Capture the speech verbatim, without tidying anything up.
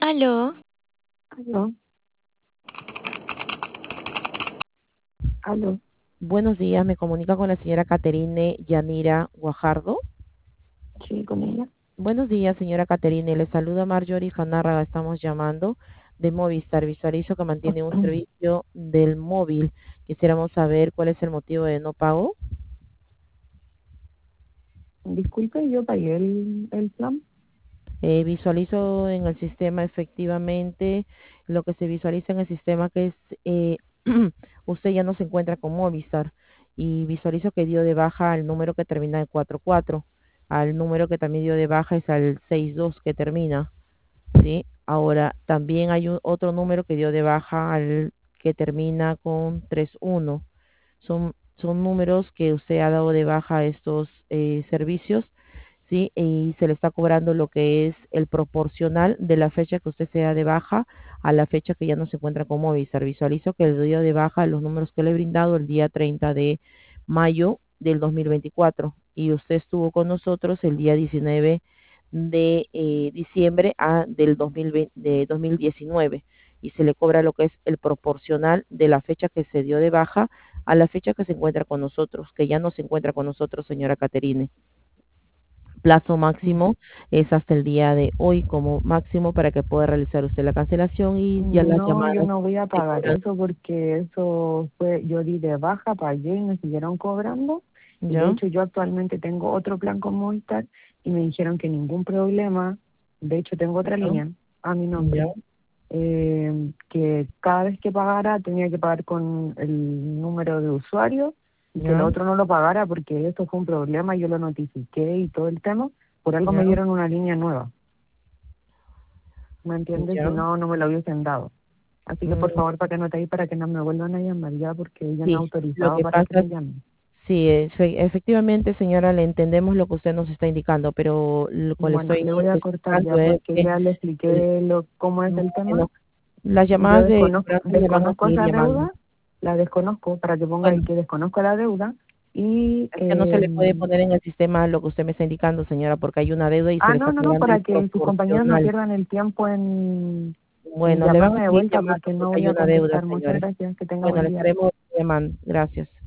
Aló, Aló, aló, Buenos días, me comunica con la señora Caterine Yanira Guajardo. sí, con ella. Buenos días, señora Caterine, le saluda Marjorie Fanárraga, estamos llamando de Movistar. Visualizo que mantiene un servicio del móvil. Quisiéramos saber cuál es el motivo de no pago. Disculpe, yo pagué el, el plan. Eh, visualizo en el sistema efectivamente lo que se visualiza en el sistema que es eh, usted ya no se encuentra con Movistar y visualizo que dio de baja al número que termina en cuatro cuatro, al número que también dio de baja es al seis dos que termina, ¿sí? Ahora también hay un, otro número que dio de baja al que termina con tres uno. Son, son números que usted ha dado de baja a estos eh, servicios, ¿sí? Y se le está cobrando lo que es el proporcional de la fecha que usted se da de baja a la fecha que ya no se encuentra con Movistar. Visualizo que el día de baja los números que le he brindado el día treinta de mayo del dos mil veinticuatro y usted estuvo con nosotros el día diecinueve de eh, diciembre a del dos mil veinte, de dos mil diecinueve y se le cobra lo que es el proporcional de la fecha que se dio de baja a la fecha que se encuentra con nosotros, que ya no se encuentra con nosotros, señora Caterine. Plazo máximo es hasta el día de hoy como máximo para que pueda realizar usted la cancelación y ya las No, yo llamadas no voy a se pagar cobran. eso porque eso fue, yo di de baja, pagué y me siguieron cobrando. Y de ¿Ya? hecho yo actualmente tengo otro plan con Movistar y me dijeron que ningún problema. De hecho tengo otra ¿Ya? línea a mi ¿Ya? nombre, eh, que cada vez que pagara tenía que pagar con el número de usuario y que el ¿Ya? otro no lo pagara porque esto fue un problema, yo lo notifiqué y todo el tema. Por algo me ¿Ya? dieron una línea nueva. ¿Me entiendes? Si ¿Ya? no, no me lo hubiesen dado. Así que por Mm, favor, para que anote ahí, para que no me vuelvan a llamar ya, porque ella me ha sí, lo autorizado que para que pasa, me llamen. sí, efe- efectivamente, señora, le entendemos lo que usted nos está indicando, pero lo que le Bueno, estoy le voy a cortar explicando ya, es porque que ya le el- expliqué lo, cómo es el tema. bueno, las Yo llamadas de desconozco, cobranza le van a desconozco seguir esa llamando. deuda, la desconozco, para que ponga Bueno, ahí que desconozco la deuda. Y, es que no se eh, le puede poner en el sistema lo que usted me está indicando, señora, porque hay una deuda y se ah, le no, está no, no, cobrando el para que sus compañeros no proporcional. pierdan el tiempo en, en Bueno, le van llamarme a de seguir vuelta, llamando porque no porque voy hay a una deuda, contestar. Muchas señora. gracias, que tenga Bueno, buen le día. estaremos llamando. Gracias.